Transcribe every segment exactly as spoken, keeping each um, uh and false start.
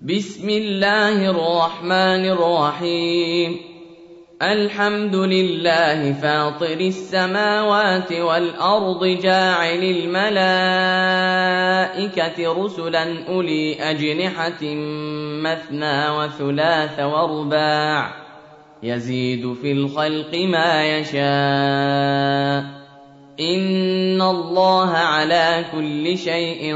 بسم الله الرحمن الرحيم. الحمد لله فاطر السماوات والأرض جاعل الملائكة رسلا أولي أجنحة مثنى وثلاث ورباع يزيد في الخلق ما يشاء إن الله على كل شيء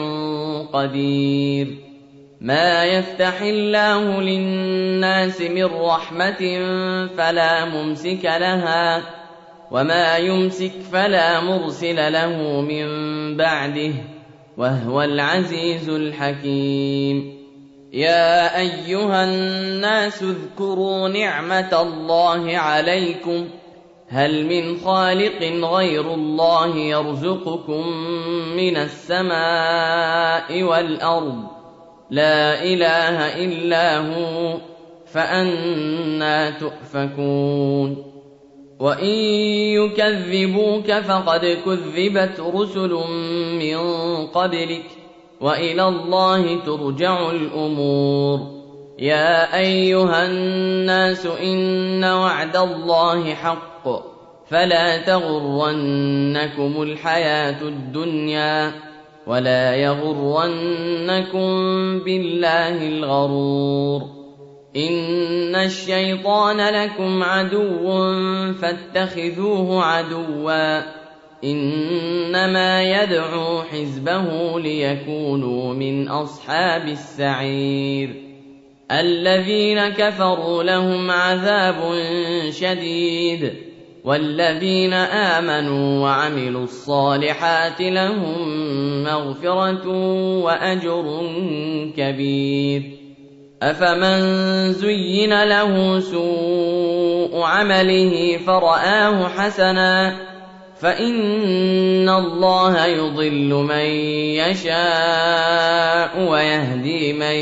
قدير. ما يفتح الله للناس من رحمة فلا ممسك لها وما يمسك فلا مرسل له من بعده وهو العزيز الحكيم. يا أيها الناس اذكروا نعمة الله عليكم هل من خالق غير الله يرزقكم من السماء والأرض لا إله إلا هو فأنى تؤفكون. وإن يكذبوك فقد كذبت رسل من قبلك وإلى الله ترجع الأمور. يا أيها الناس إن وعد الله حق فلا تغرنكم الحياة الدنيا ولا يغرنكم بالله الغرور. إن الشيطان لكم عدو فاتخذوه عدوا إنما يدعو حزبه ليكونوا من أصحاب السعير. الذين كفروا لهم عذاب شديد والذين آمنوا وعملوا الصالحات لهم مغفرة وأجر كبير. أفمن زين له سوء عمله فرآه حسنا فإن الله يضل من يشاء ويهدي من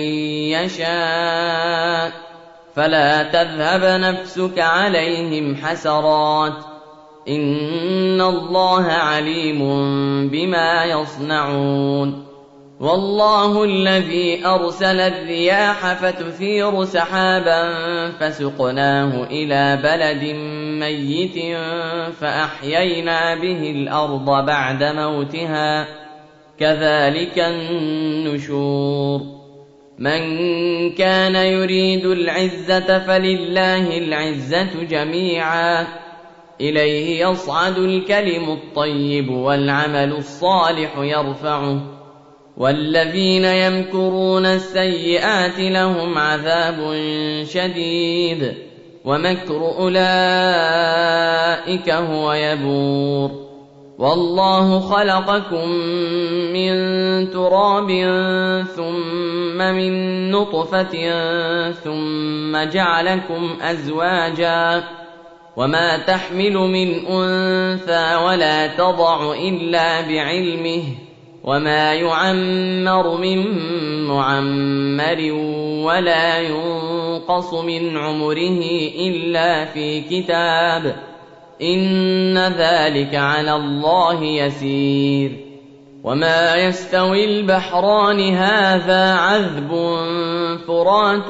يشاء فلا تذهب نفسك عليهم حسرات إن الله عليم بما يصنعون. والله الذي أرسل الرياح فتثير سحابا فسقناه إلى بلد ميت فأحيينا به الأرض بعد موتها كذلك النشور. من كان يريد العزة فلله العزة جميعا إليه يصعد الكلم الطيب والعمل الصالح يرفعه والذين يمكرون السيئات لهم عذاب شديد ومكر أولئك هو يبور. والله خلقكم من تراب ثم من نطفة ثم جعلكم أزواجا وما تحمل من أنثى ولا تضع إلا بعلمه وما يعمر من معمر ولا ينقص من عمره إلا في كتاب إن ذلك على الله يسير. وما يستوي البحران هذا عذب فرات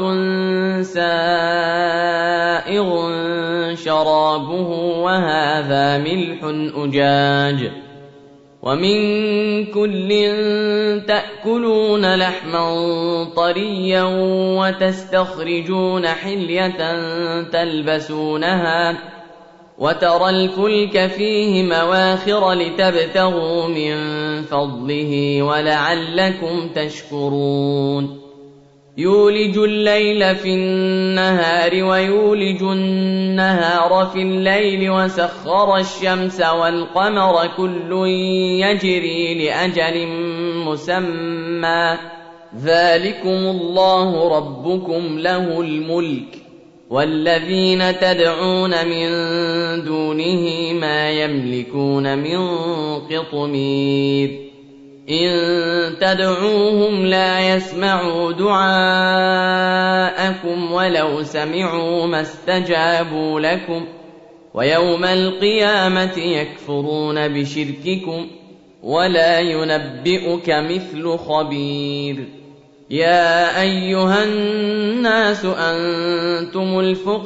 سائغ شرابه وهذا ملح أجاج ومن كل تأكلون لحما طريا وتستخرجون حلية تلبسونها وترى الفلك فيه مواخر لتبتغوا من فضله ولعلكم تشكرون. يولج الليل في النهار ويولج النهار في الليل وسخر الشمس والقمر كل يجري لأجل مسمى ذلكم الله ربكم له الملك والذين تدعون من دونه ما يملكون من قطمير. إن تدعوهم لا يسمعوا دعاءكم ولو سمعوا ما استجابوا لكم ويوم القيامة يكفرون بشرككم ولا ينبئك مثل خبير. يا أيها الناس أنتم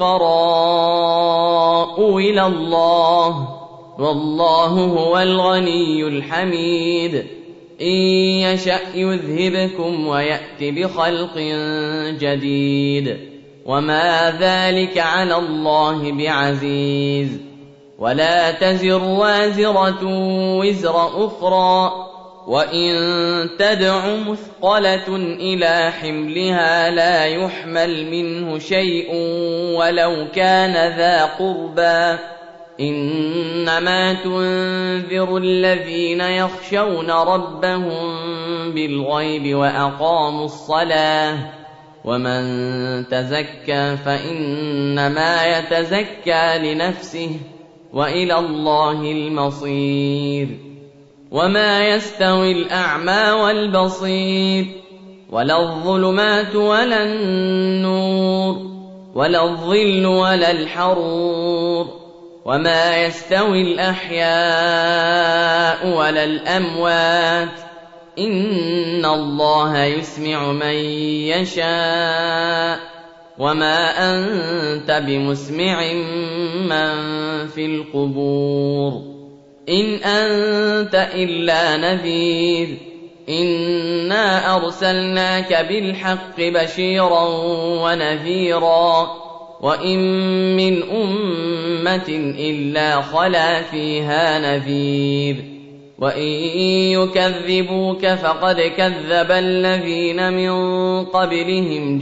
الفقراء إلى الله والله هو الغني الحميد إن يشأ يذهبكم ويأت بخلق جديد وما ذلك على الله بعزيز ولا تزر وازرة وزر أخرى وإن تدع مثقلة إلى حملها لا يحمل منه شيء ولو كان ذا قربى إنما تنذر الذين يخشون ربهم بالغيب وأقاموا الصلاة ومن تزكى فإنما يتزكى لنفسه وإلى الله المصير وما يستوي الأعمى والبصير ولا الظلمات ولا النور ولا الظل ولا الحرور وما يستوي الأحياء ولا الأموات إن الله يسمع من يشاء وما أنت بمسمع من في القبور إن أنت إلا نذير إنا أرسلناك بالحق بشيرا ونذيرا وإن من أمة إلا خلا فيها نذير وإن يكذبوك فقد كذب الذين من قبلهم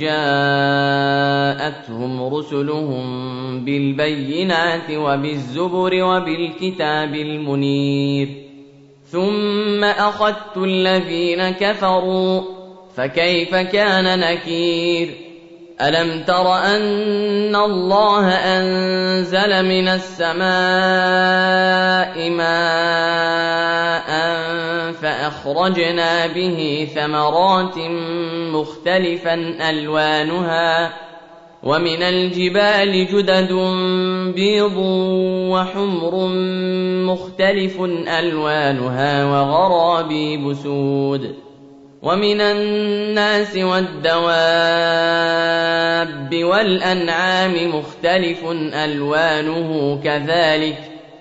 جاءتهم رسلهم بالبينات وبالزبر وبالكتاب المنير ثم أخذت الذين كفروا فكيف كان نكير ألم تر أن الله أنزل من السماء ماء فأخرجنا به ثمرات مختلفا ألوانها ومن الجبال جدد بيض وحمر مختلف ألوانها وغرابيب سود ومن الناس والدواب والأنعام مختلف ألوانه كذلك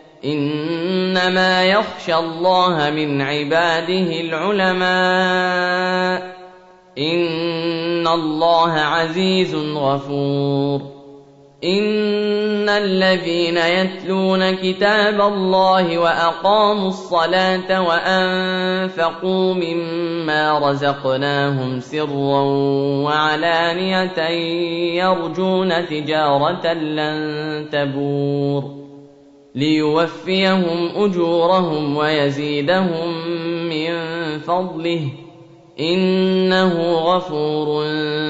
إنما يخشى الله من عباده العلماء إن الله عزيز غفور إن الذين يتلون كتاب الله وأقاموا الصلاة وأنفقوا مما رزقناهم سرا وعلانية يرجون تجارة لن تبور ليوفيهم أجورهم ويزيدهم من فضله إنه غفور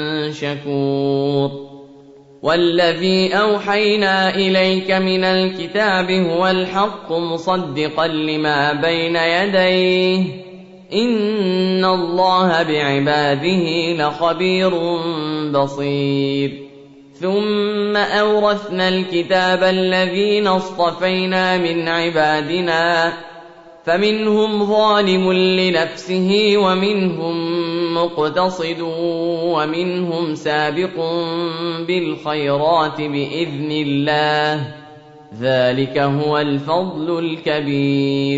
شكور والذي أوحينا إليك من الكتاب هو الحق مصدقا لما بين يديه إن الله بعباده لخبير بصير ثم أورثنا الكتاب الذين اصطفينا من عبادنا فمنهم ظالم لنفسه ومنهم مقتصد ومنهم سابق بالخيرات بإذن الله ذلك هو الفضل الكبير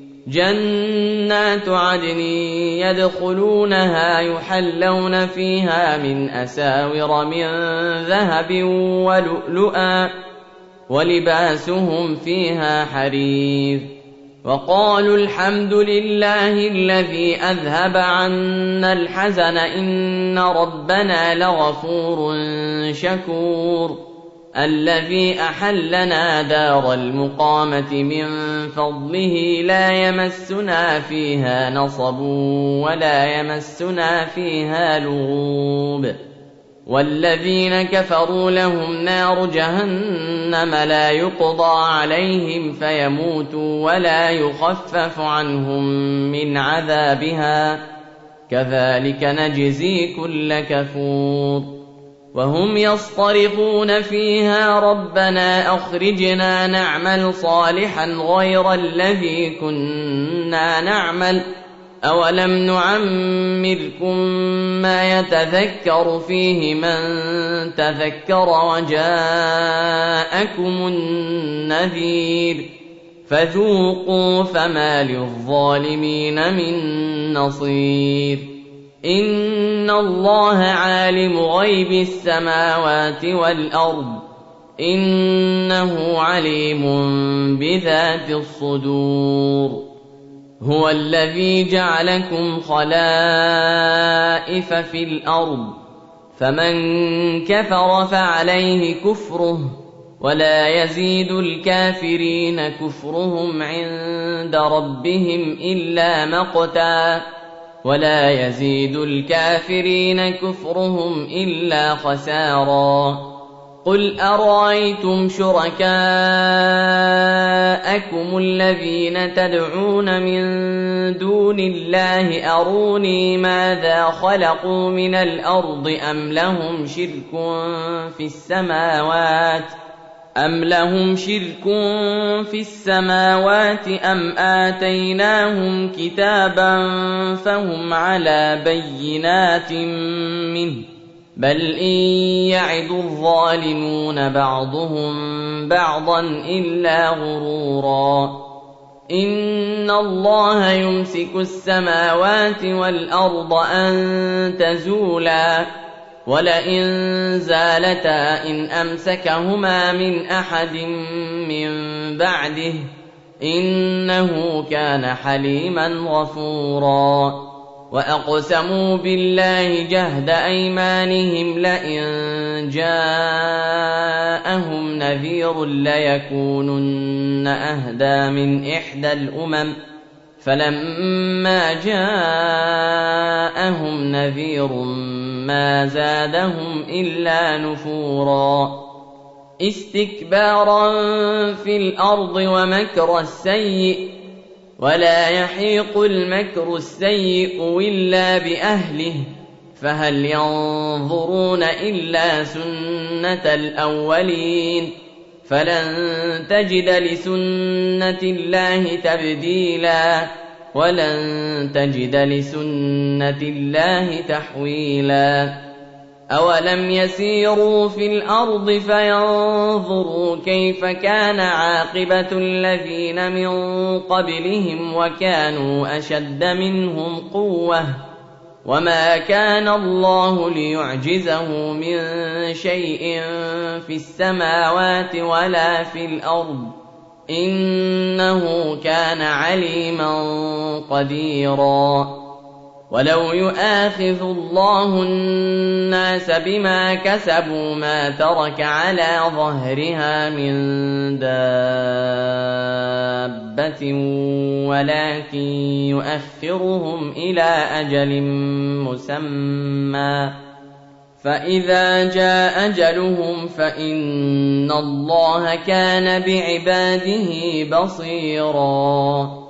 جنات عدن يدخلونها يحلون فيها من أساور من ذهب ولؤلؤا ولباسهم فيها حرير وقالوا الحمد لله الذي أذهب عنا الحزن إن ربنا لغفور شكور الذي أحلنا دار المقامة من فضله لا يمسنا فيها نصب ولا يمسنا فيها لغوب والذين كفروا لهم نار جهنم لا يقضى عليهم فيموتوا ولا يخفف عنهم من عذابها كذلك نجزي كل كفور وهم يصطرخون فيها ربنا أخرجنا نعمل صالحا غير الذي كنا نعمل أولم نعمركم ما يتذكر فيه من تذكر وجاءكم النذير فذوقوا فما للظالمين من نصير إن الله عالم غيب السماوات والأرض إنه عليم بذات الصدور هو الذي جعلكم خلائف في الأرض فمن كفر فعليه كفره ولا يزيد الكافرين كفرهم عند ربهم إلا مقتا ولا يزيد الكافرين كفرهم إلا خسارا قل أرأيتم شركاءكم الذين تدعون من دون الله أروني ماذا خلقوا من الأرض أم لهم شرك في السماوات أم لهم شرك في السماوات أم آتيناهم كتابا فهم على بينات منه بل إن يعد الظالمون بعضهم بعضا إلا غرورا إن الله يمسك السماوات والأرض أن تزولا ولئن زالتا إن أمسكهما من أحد من بعده إنه كان حليما غفورا وأقسموا بالله جهد أيمانهم لئن جاءهم نذير ليكونن أهدى من إحدى الأمم فلما جاءهم نذير ما زادهم إلا نفورا استكبارا في الأرض ومكر السيء ولا يحيق المكر السيء إلا بأهله فهل ينظرون إلا سنة الأولين فلن تجد لسنة الله تبديلا ولن تجد لسنة الله تحويلا أولم يسيروا في الأرض فينظروا كيف كان عاقبة الذين من قبلهم وكانوا أشد منهم قوة وما كان الله ليعجزه من شيء في السماوات ولا في الأرض إنه كان عليما قديرا ولو يؤاخذ الله الناس بما كسبوا ما ترك على ظهرها من دابة ولكن يؤخرهم إلى أجل مسمى فإذا جاء أجلهم فإن الله كان بعباده بصيرا